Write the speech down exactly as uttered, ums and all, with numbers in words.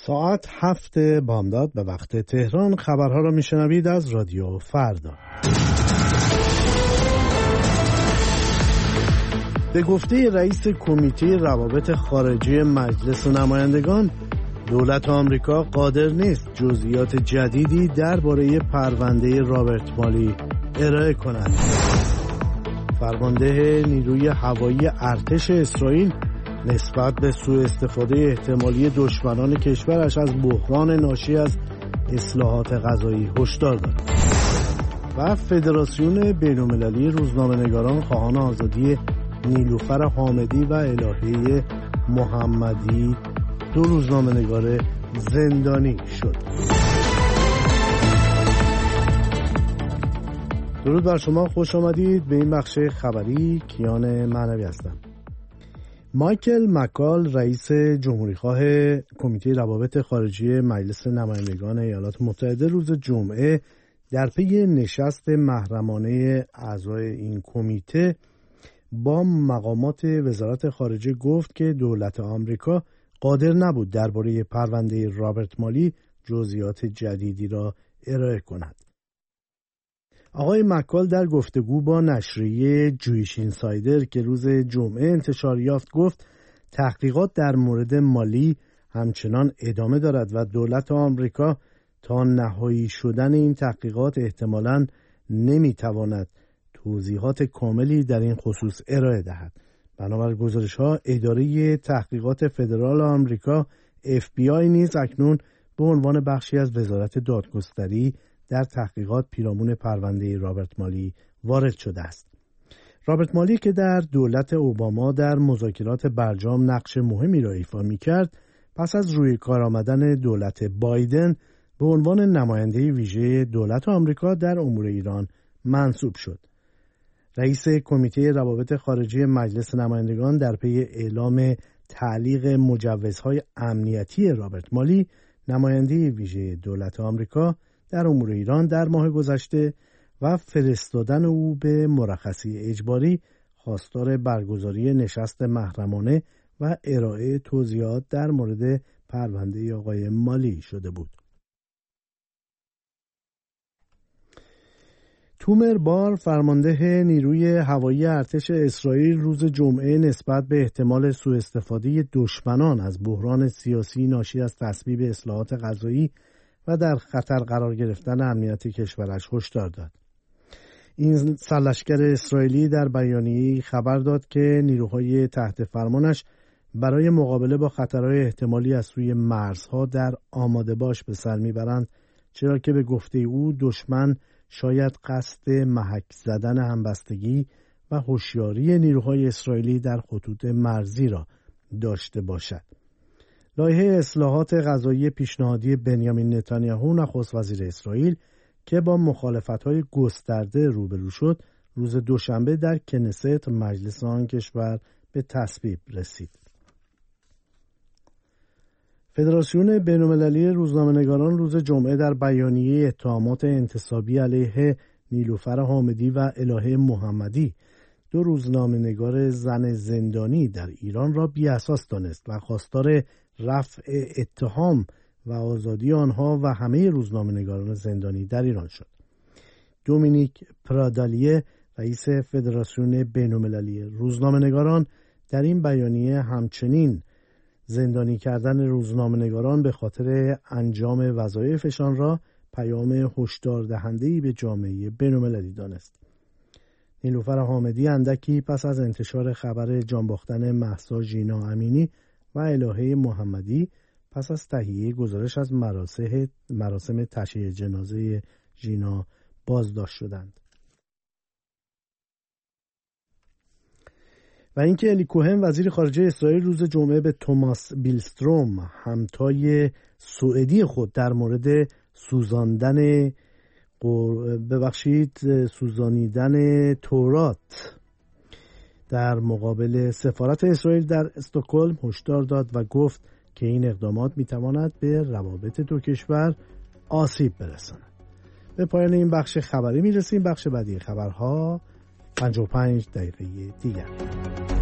ساعت هفت بامداد به وقت تهران. خبرها را میشنوید از رادیو فردا. به گفته رئیس کمیته روابط خارجی مجلس نمایندگان، دولت آمریکا قادر نیست جزئیات جدیدی درباره پرونده رابرت مالی ارائه کند. فرمانده نیروی هوایی ارتش اسرائیل نسبت به سوء استفاده احتمالی دشمنان کشورش از بحران ناشی از اصلاحات قضایی هشدار داد. و فدراسیون بین‌المللی روزنامه‌نگاران خواهان آزادی نیلوفر حامدی و الهه محمدی، دو روزنامه‌نگار زندانی شد. درود بر شما، خوش آمدید به این بخش خبری. کیان معنوی هستم. مایکل مکال، رئیس جمهوریخواه کمیته روابط خارجی مجلس نمایندگان ایالات متحده، روز جمعه در پی نشست محرمانه اعضای این کمیته با مقامات وزارت خارجه گفت که دولت آمریکا قادر نبود درباره پرونده رابرت مالی جزئیات جدیدی را ارائه کند. آقای مکال در گفتگو با نشریه جویش اینسایدر که روز جمعه انتشار یافت گفت تحقیقات در مورد مالی همچنان ادامه دارد و دولت آمریکا تا نهایی شدن این تحقیقات احتمالاً نمیتواند توضیحات کاملی در این خصوص ارائه دهد. بنابر گزارش‌ها، اداره تحقیقات فدرال آمریکا اف بی آی نیز اکنون به عنوان بخشی از وزارت دادگستری در تحقیقات پیرامون پرونده رابرت مالی وارد شده است. رابرت مالی که در دولت اوباما در مذاکرات برجام نقش مهمی را ایفا می‌کرد، پس از روی کار آمدن دولت بایدن به عنوان نماینده ویژه دولت آمریکا در امور ایران منصوب شد. رئیس کمیته روابط خارجی مجلس نمایندگان در پی اعلام تعلیق مجوزهای امنیتی رابرت مالی، نماینده ویژه دولت آمریکا در امور ایران، در ماه گذشته و فرستادن او به مرخصی اجباری، خواستار برگزاری نشست محرمانه و ارائه توضیحات در مورد پرونده آقای مالی شده بود. تومر بار، فرمانده نیروی هوایی ارتش اسرائیل، روز جمعه نسبت به احتمال سوء استفاده دشمنان از بحران سیاسی ناشی از تصویب اصلاحات قضایی و در خطر قرار گرفتن امنیت کشورش هشدار داد. این سرلشکر اسرائیلی در بیانیه‌ای خبر داد که نیروهای تحت فرمانش برای مقابله با خطرهای احتمالی از سوی مرزها در آماده باش به سر میبرند، چرا که به گفته او دشمن شاید قصد محک زدن همبستگی و هوشیاری نیروهای اسرائیلی در خطوط مرزی را داشته باشد. لایحه اصلاحات قضایی پیشنهادی بنیامین نتانیاهو، نخست وزیر اسرائیل، که با مخالفت‌های گسترده روبرو شد، روز دوشنبه در کنست، مجلس آن کشور، به تصویب رسید. فدراسیون بین‌المللی روزنامه‌نگاران روز جمعه در بیانیه اتهامات انتصابی علیه نیلوفر حامدی و الهه محمدی، دو روزنامه‌نگار زن زندانی در ایران، را بی‌اساس دانست و خواستار رفع اتهام و آزادی آنها و همه روزنامه‌نگاران زندانی در ایران شد. دومینیک پرادالیه، رئیس فدراسیون بین‌المللی روزنامه‌نگاران، در این بیانیه همچنین زندانی کردن روزنامه‌نگاران به خاطر انجام وظایفشان را پیام هشدار دهنده‌ای به جامعه بین‌المللی دانست. نیلوفر حامدی اندکی پس از انتشار خبر جان باختن مهسا ژینا امینی و الهه محمدی، پس از تهیه گزارش از مراسم مراسم تشییع جنازه ژینا، بازداشت شدند. و اینکه الی کوهن، وزیر خارجه اسرائیل، روز جمعه به توماس بیلستروم، همتای سوئدی خود، در مورد سوزاندن ببخشید سوزانیدن تورات در مقابل سفارت اسرائیل در استکهلم هشدار داد و گفت که این اقدامات میتواند به روابط دو کشور آسیب برساند. به پایان این بخش خبری میرسیم. بخش بعدی خبرها پنجاه و پنج دقیقه دیگر.